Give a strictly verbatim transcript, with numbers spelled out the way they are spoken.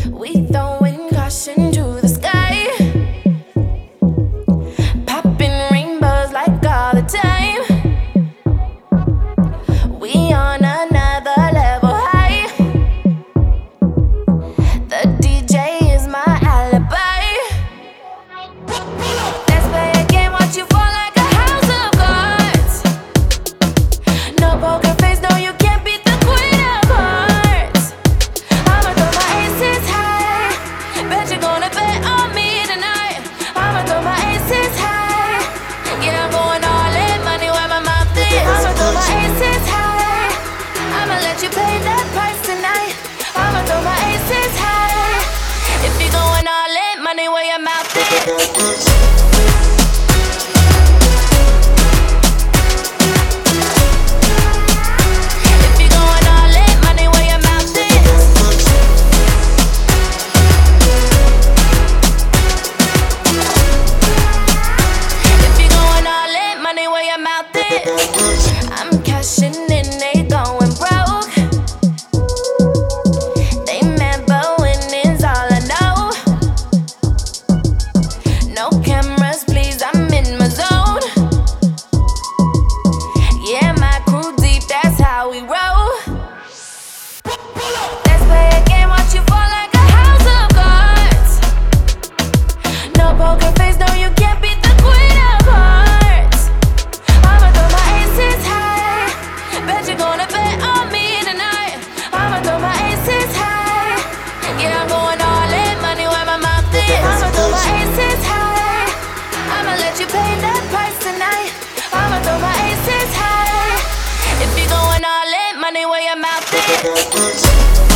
We throwing caution to the sky, popping rainbows like all the time. We on another level high. The D J is my alibi. Let's play a game, watch you fall like a house of cards. No poker face, no, you can't beat the queen of hearts. I'ma throw my aces high, bet you're gonna bet on me tonight. I'ma throw my aces high, yeah, I'm going all in, money where my mouth is. I'ma throw my aces high, I'ma let you pay that price tonight. I'ma throw my aces high, if you're going all in, money where your mouth is. I'm cashing in, they going broke. They mad, but winning's all I know. No cameras, please, I'm in my zone. Yeah, my crew deep, that's how we roll. Let's play a game, watch you fall like a house of cards. No poker face, no, you can't beat the queen of hearts. I'ma throw my aces high, bet you're gonna bet on me tonight. I'ma throw my aces high, yeah, I'm going all in, money where my mouth is. I'ma throw my aces high, I'ma let you pay that price tonight. I'ma throw my aces high, if you're going all in, money where your mouth is.